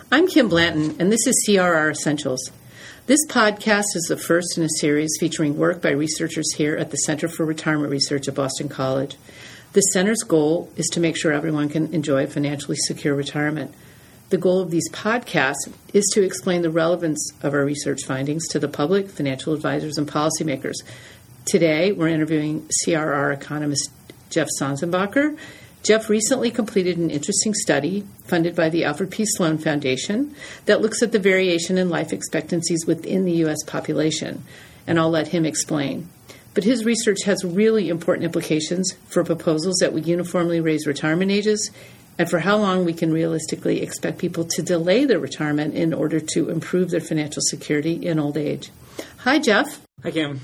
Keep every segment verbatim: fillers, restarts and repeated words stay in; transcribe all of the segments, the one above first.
I'm Kim Blanton, and this is C R R Essentials. This podcast is the first in a series featuring work by researchers here at the Center for Retirement Research at Boston College. The center's goal is to make sure everyone can enjoy a financially secure retirement. The goal of these podcasts is to explain the relevance of our research findings to the public, financial advisors, and policymakers. Today, we're interviewing C R R economist Jeff Sonnsenbacher. Jeff recently completed an interesting study funded by the Alfred P. Sloan Foundation that looks at the variation in life expectancies within the U S population, and I'll let him explain. But his research has really important implications for proposals that would uniformly raise retirement ages and for how long we can realistically expect people to delay their retirement in order to improve their financial security in old age. Hi, Jeff. Hi, Kim.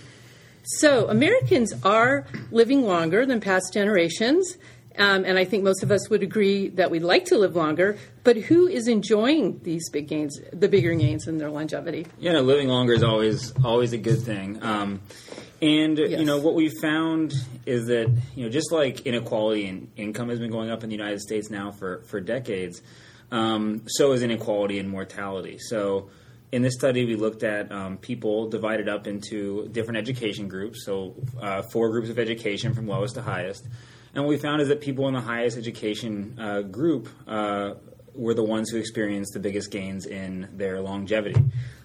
So Americans are living longer than past generations. Um, and I think most of us would agree that we'd like to live longer, but who is enjoying these big gains, the bigger gains in their longevity? Yeah, no, living longer is always always a good thing. Um, and, yes. you know, what we found is that, you know, just like inequality in income has been going up in the United States now for, for decades, um, so is inequality in mortality. So in this study, we looked at um, people divided up into different education groups, so uh, four groups of education from lowest to highest. And what we found is that people in the highest education uh, group uh, were the ones who experienced the biggest gains in their longevity.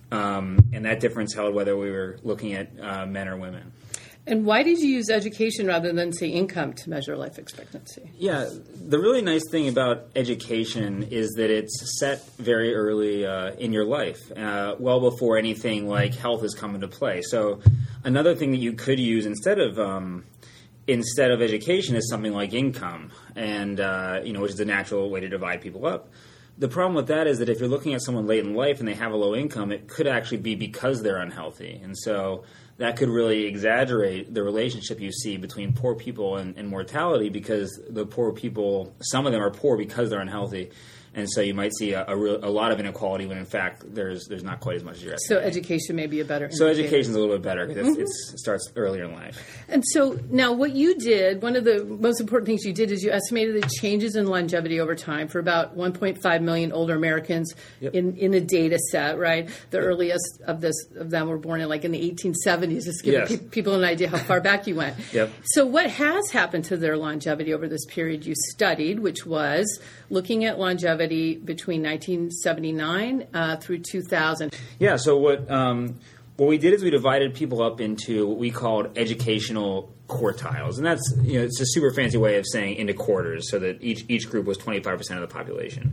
Um, and that difference held whether we were looking at uh, men or women. And why did you use education rather than, say, income to measure life expectancy? Yeah, the really nice thing about education is that it's set very early uh, in your life, uh, well before anything like health has come into play. So another thing that you could use instead of um, instead of education is something like income, and uh, you know, which is a natural way to divide people up. The problem with that is that if you're looking at someone late in life and they have a low income, it could actually be because they're unhealthy, and so that could really exaggerate the relationship you see between poor people and, and mortality, because the poor people, some of them are poor because they're unhealthy. And so you might see a, a, real, a lot of inequality when, in fact, there's there's not quite as much as you're estimating. So education may be a better So indicator. education's a little bit better because mm-hmm. it starts earlier in life. And so now what you did, one of the most important things you did is you estimated the changes in longevity over time for about one point five million older Americans yep. in, in a data set, right? The yep. earliest of this of them were born in like in the eighteen seventies, just giving yes. pe- people an idea how far back you went. Yep. So what has happened to their longevity over this period you studied, which was looking at longevity between nineteen seventy-nine uh, through two thousand. Yeah, so what um, what we did is we divided people up into what we called educational quartiles. And that's, you know, it's a super fancy way of saying into quarters, so that each each group was twenty-five percent of the population.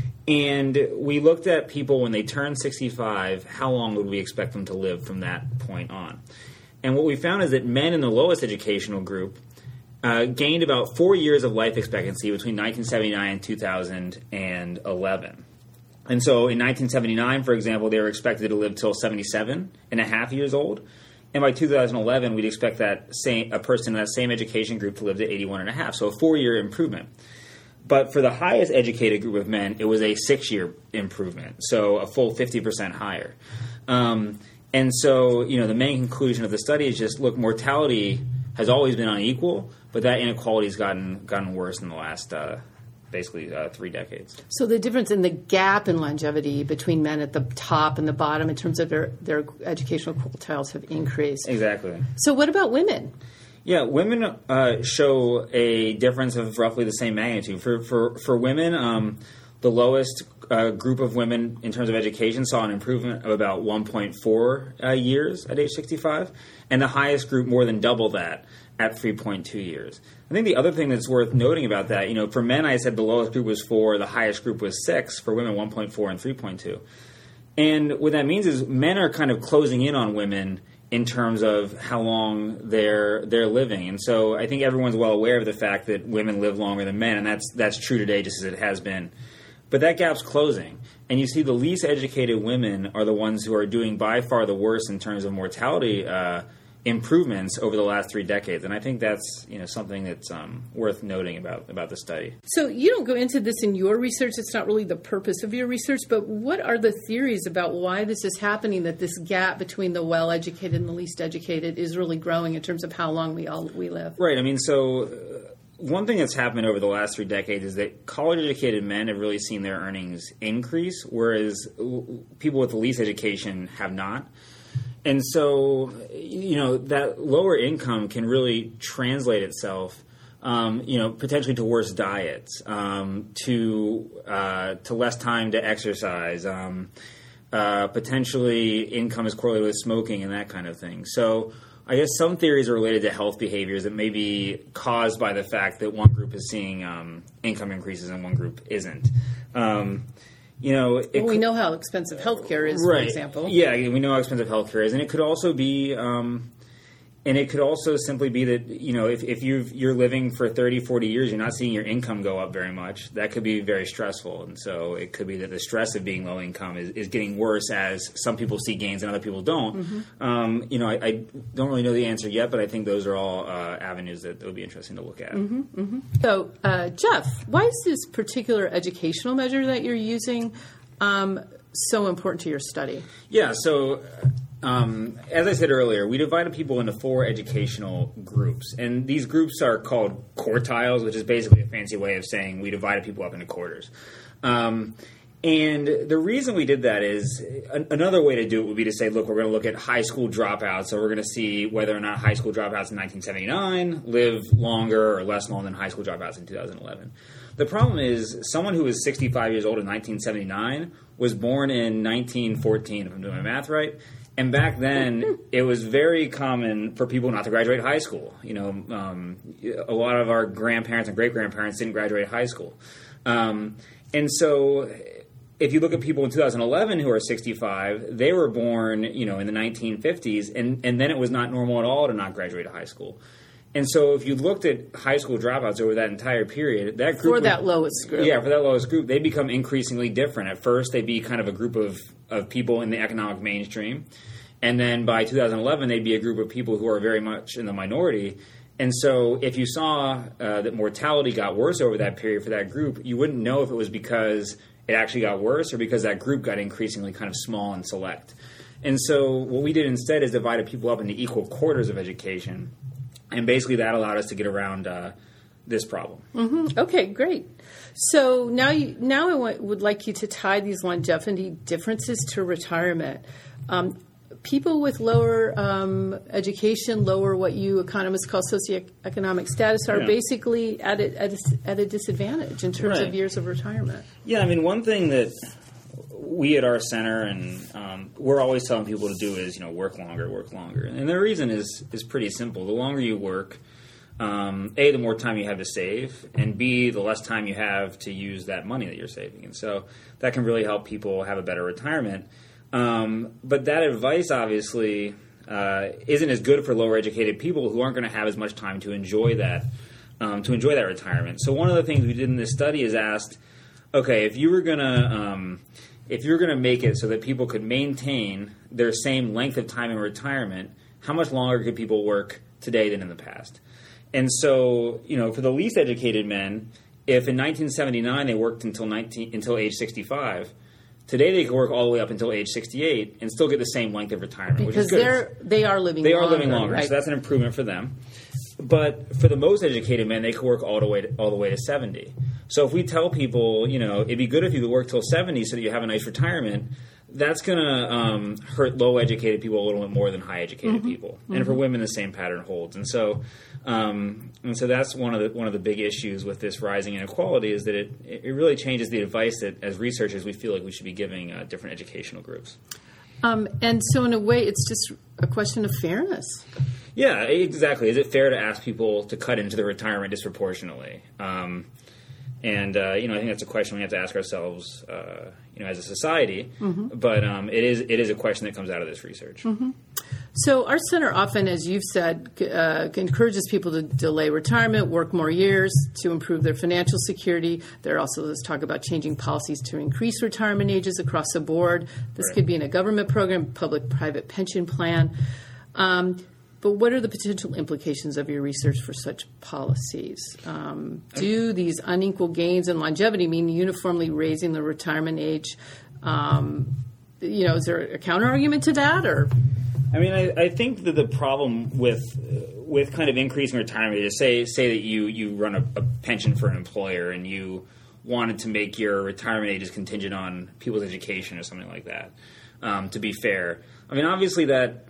And we looked at people when they turned sixty-five, how long would we expect them to live from that point on? And what we found is that men in the lowest educational group Uh, gained about four years of life expectancy between nineteen seventy-nine and two thousand eleven. And so in nineteen seventy-nine, for example, they were expected to live till seventy-seven and a half years old. And by two thousand eleven, we'd expect that same a person in that same education group to live to eighty-one and a half, so a four-year improvement. But for the highest educated group of men, it was a six-year improvement, so a full fifty percent higher. Um, and so, you know, the main conclusion of the study is just, look, mortality has always been unequal, but that inequality has gotten gotten worse in the last uh, basically uh, three decades. So the difference in the gap in longevity between men at the top and the bottom in terms of their, their educational quartiles have increased. Exactly. So what about women? Yeah, women uh, show a difference of roughly the same magnitude. For for, for women, um, the lowest uh, group of women in terms of education saw an improvement of about one point four uh, years at age sixty-five, and the highest group more than double that at three point two years. I think the other thing that's worth noting about that, you know, for men I said the lowest group was four, the highest group was six, for women one point four and three point two. And what that means is men are kind of closing in on women in terms of how long they're they're living. And so I think everyone's well aware of the fact that women live longer than men, and that's that's true today just as it has been. But that gap's closing. And you see the least educated women are the ones who are doing by far the worst in terms of mortality uh, improvements over the last three decades. And I think that's, you know, something that's um, worth noting about, about the study. So you don't go into this in your research. It's not really the purpose of your research. But what are the theories about why this is happening, that this gap between the well-educated and the least educated is really growing in terms of how long we all we live? Right. I mean, so... Uh, one thing that's happened over the last three decades is that college-educated men have really seen their earnings increase, whereas people with the least education have not. And so, you know, that lower income can really translate itself, um, you know, potentially to worse diets, um, to uh, to less time to exercise. Um, uh, potentially, income is correlated with smoking and that kind of thing. So, I guess some theories are related to health behaviors that may be caused by the fact that one group is seeing um, income increases and one group isn't. Um, You know, it well, we could, know how expensive healthcare is, right. for example. Yeah, we know how expensive healthcare is, and it could also be, um, and it could also simply be that, you know, if, if you've, you're living for thirty, forty years, you're not seeing your income go up very much. That could be very stressful, and so it could be that the stress of being low income is, is getting worse as some people see gains and other people don't. Mm-hmm. Um, you know, I, I don't really know the answer yet, but I think those are all uh, avenues that would be interesting to look at. Mm-hmm, mm-hmm. So, uh, Jeff, why is this particular educational measure that you're using um, so important to your study? Yeah, so... Um, as I said earlier, we divided people into four educational groups, and these groups are called quartiles, which is basically a fancy way of saying we divided people up into quarters. Um, and the reason we did that is a- another way to do it would be to say, look, we're going to look at high school dropouts, so we're going to see whether or not high school dropouts in nineteen seventy-nine live longer or less long than high school dropouts in two thousand eleven. The problem is someone who was sixty-five years old in nineteen seventy-nine was born in nineteen fourteen, if I'm doing my math right. And back then, it was very common for people not to graduate high school. You know, um, a lot of our grandparents and great-grandparents didn't graduate high school. Um, and so if you look at people in two thousand eleven who are sixty-five, they were born, you know, in the nineteen fifties, and, and then it was not normal at all to not graduate high school. And so if you looked at high school dropouts over that entire period, that group... For would, that lowest group. Yeah, for that lowest group, they become increasingly different. At first, they'd be kind of a group of, of people in the economic mainstream. And then by two thousand eleven, they'd be a group of people who are very much in the minority. And so if you saw uh, that mortality got worse over that period for that group, you wouldn't know if it was because it actually got worse or because that group got increasingly kind of small and select. And so what we did instead is divided people up into equal quarters of education. And basically that allowed us to get around uh, this problem. Mm-hmm. Okay, great. So now, you, now I want, would like you to tie these longevity differences to retirement. Um, people with lower um, education, lower what you economists call socioeconomic status, are yeah. basically at a, at, a, at a disadvantage in terms right. of years of retirement. Yeah, I mean, one thing that we at our center and um, we're always telling people to do is, you know, work longer, work longer. And the reason is is pretty simple. The longer you work, um, A, the more time you have to save, and B, the less time you have to use that money that you're saving. And so that can really help people have a better retirement. Um, but that advice, obviously, uh, isn't as good for lower educated people who aren't going to have as much time to enjoy that, um, to enjoy that retirement. So one of the things we did in this study is asked, okay, if you were going to... Um, If you're going to make it so that people could maintain their same length of time in retirement, how much longer could people work today than in the past? And so, you know, for the least educated men, if in nineteen seventy-nine they worked until nineteen until age sixty-five, today they could work all the way up until age sixty-eight and still get the same length of retirement. Because which is good. they're they are living they longer, are living longer, right? So that's an improvement for them. But for the most educated men, they could work all the way to, all the way to seventy. So if we tell people, you know, it'd be good if you could work till seventy so that you have a nice retirement, that's going to um, hurt low-educated people a little bit more than high-educated mm-hmm. people. And mm-hmm. for women, the same pattern holds. And so, um, and so that's one of the one of the big issues with this rising inequality is that it it really changes the advice that, as researchers, we feel like we should be giving uh, different educational groups. Um, and so, in a way, it's just a question of fairness. Yeah, exactly. Is it fair to ask people to cut into their retirement disproportionately? Um, and uh, you know, I think that's a question we have to ask ourselves, uh, you know, as a society. Mm-hmm. But um, it is it is a question that comes out of this research. Mm-hmm. So our center often, as you've said, uh, encourages people to delay retirement, work more years to improve their financial security. There also is talk about changing policies to increase retirement ages across the board. This right. could be in a government program, public-private pension plan. Um, But what are the potential implications of your research for such policies? Um, do these unequal gains in longevity mean uniformly raising the retirement age? Um, you know, is there a counter argument to that, or? I mean, I, I think that the problem with with kind of increasing retirement age is say say that you you run a, a pension for an employer and you wanted to make your retirement ages contingent on people's education or something like that. Um, to be fair, I mean, obviously that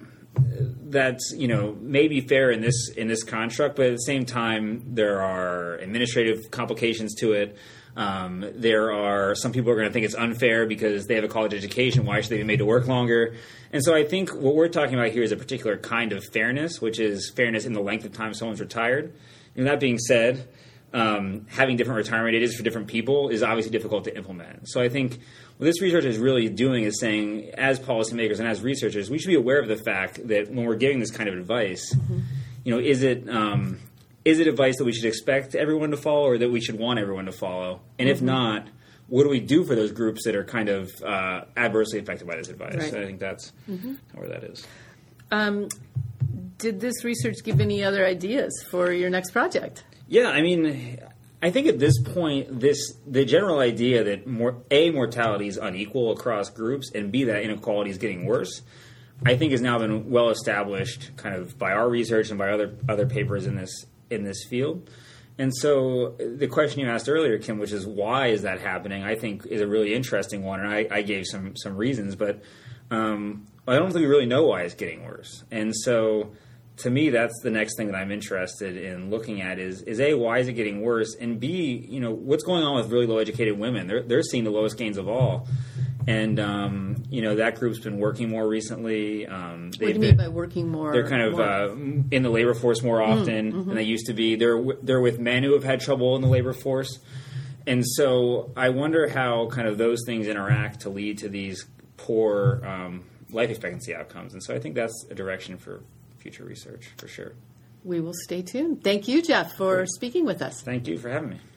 that's you know maybe fair in this in this construct, but at the same time there are administrative complications to it. Um, there are some people are going to think it's unfair because they have a college education. Why should they be made to work longer? And so I think what we're talking about here is a particular kind of fairness, which is fairness in the length of time someone's retired. And that being said, um, having different retirement ages for different people is obviously difficult to implement. So I think what this research is really doing is saying, as policymakers and as researchers, we should be aware of the fact that when we're giving this kind of advice, mm-hmm. you know, is it um, is it advice that we should expect everyone to follow or that we should want everyone to follow? And mm-hmm. if not, what do we do for those groups that are kind of uh, adversely affected by this advice? Right. So I think that's mm-hmm. where that is. Um, did this research give any other ideas for your next project? Yeah, I mean, I think at this point, this the general idea that more, A, mortality is unequal across groups, and B, that inequality is getting worse, I think has now been well established kind of by our research and by other other papers in this in this field. And so the question you asked earlier, Kim, which is why is that happening, I think is a really interesting one, and I, I gave some some reasons, but um, I don't think we really know why it's getting worse. And so to me, that's the next thing that I'm interested in looking at is, is A, why is it getting worse? And B, you know, what's going on with really low-educated women? They're, they're seeing the lowest gains of all. And, um, you know, that group's been working more recently. Um, what do you been, mean by working more? They're kind of uh, in the labor force more often mm-hmm. than they used to be. They're, they're with men who have had trouble in the labor force. And so I wonder how kind of those things interact to lead to these poor um, life expectancy outcomes. And so I think that's a direction for future research, for sure. We will stay tuned. Thank you, Jeff, for Great. speaking with us. Thank you for having me.